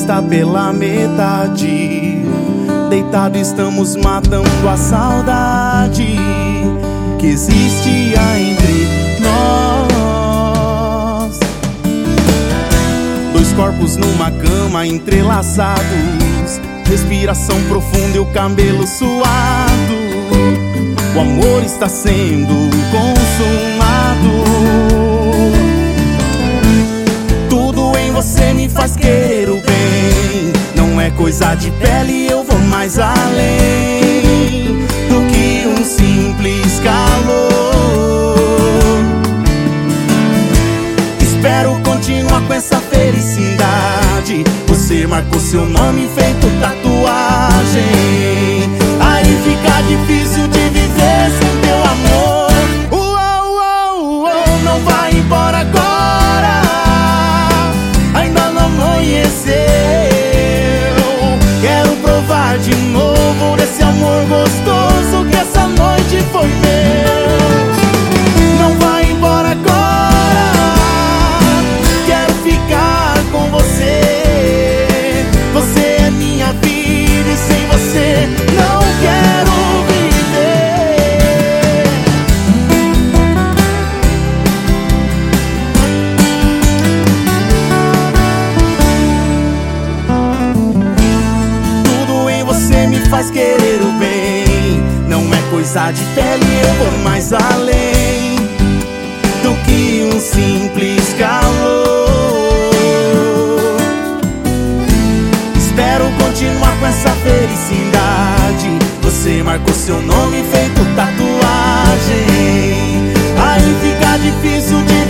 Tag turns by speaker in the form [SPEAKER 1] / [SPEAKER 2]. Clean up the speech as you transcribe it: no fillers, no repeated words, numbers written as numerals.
[SPEAKER 1] está pela metade. Deitado estamos matando a saudade que existia entre nós. Dois corpos numa cama entrelaçados, respiração profunda e o cabelo suado. O amor está sendo consumado. Tudo em você me faz querer o bem. Não é coisa de pele, eu vou mais além do que um simples calor. Espero continuar com essa felicidade. Você marcou seu nome feito tatuagem. Aí fica difícil de viver sem teu amor. Não vai embora agora, ainda não amanheceu. Quero provar de novo desse amor gostoso que essa noite foi meu. Não vai embora agora, quero ficar com você. Você é minha vida e sem você não quero viver. Tudo em você me faz querer o bem. Não é coisa de pele, eu vou mais além do que um simples calor. Espero continuar com essa felicidade. Você marcou seu nome feito tatuagem. Aí fica difícil de